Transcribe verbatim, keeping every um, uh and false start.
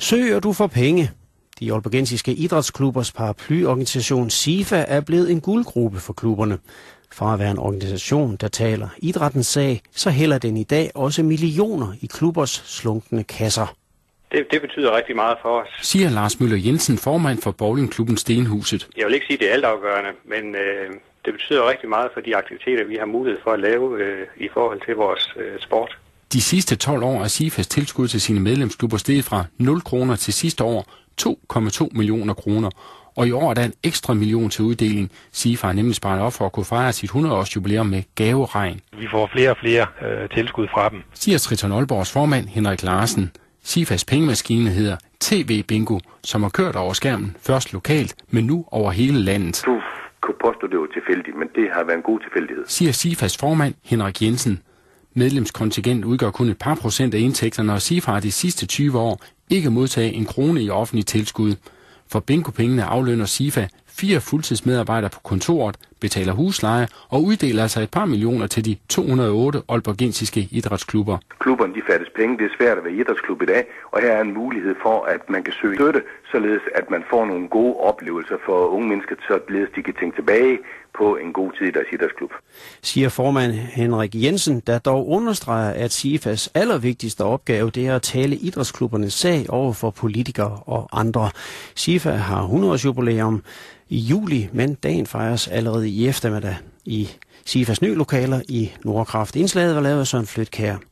Søger du for penge? De aalborgensiske idrætsklubbers paraplyorganisation SIFA er blevet en guldgruppe for klubberne. Fra at være en organisation, der taler idrættens sag, så hælder den i dag også millioner i klubbers slunkne kasser. Det, det betyder rigtig meget for os, siger Lars Møller Jensen, formand for bowlingklubben Stenhuset. Jeg vil ikke sige, at det er altafgørende, men øh, det betyder rigtig meget for de aktiviteter, vi har mulighed for at lave øh, i forhold til vores øh, sport. De sidste tolv år er SIFAs tilskud til sine medlemsklubber steget fra nul kroner til sidste år to komma to millioner kroner. Og i år er der en ekstra million til uddeling. SIFA har nemlig sparet op for at kunne fejre sit hundrede-års jubilæum med gaveregn. Vi får flere og flere øh, tilskud fra dem, siger Triton Aalborgs formand Henrik Larsen. SIFAs pengemaskine hedder T V Bingo, som har kørt over skærmen først lokalt, men nu over hele landet. Du kunne påstå, det var tilfældigt, men det har været en god tilfældighed, siger SIFAs formand Henrik Jensen. Medlemskontingent udgør kun et par procent af indtægterne, og SIFA har de sidste tyve år ikke modtaget en krone i offentlig tilskud. For bingo-pengene aflønner SIFA fire fuldtidsmedarbejdere på kontoret, betaler husleje og uddeler altså et par millioner til de to hundrede og otte aalborgensiske idrætsklubber. Klubberne de fattes penge, det er svært at være idrætsklub i dag, og her er en mulighed for, at man kan søge støtte, således at man får nogle gode oplevelser for unge mennesker, således de kan tænke tilbage på en god tid i deres idrætsklub. Siger formand Henrik Jensen, der dog understreger, at SIFAs allervigtigste opgave det er at tale idrætsklubbernes sag over for politikere og andre. SIFA har hundrede-års jubilæum i juli, men dagen fejres allerede i eftermiddag i SIFAs nye lokaler i Nordkraft. Indslaget var lavet af Søren Flytkjær.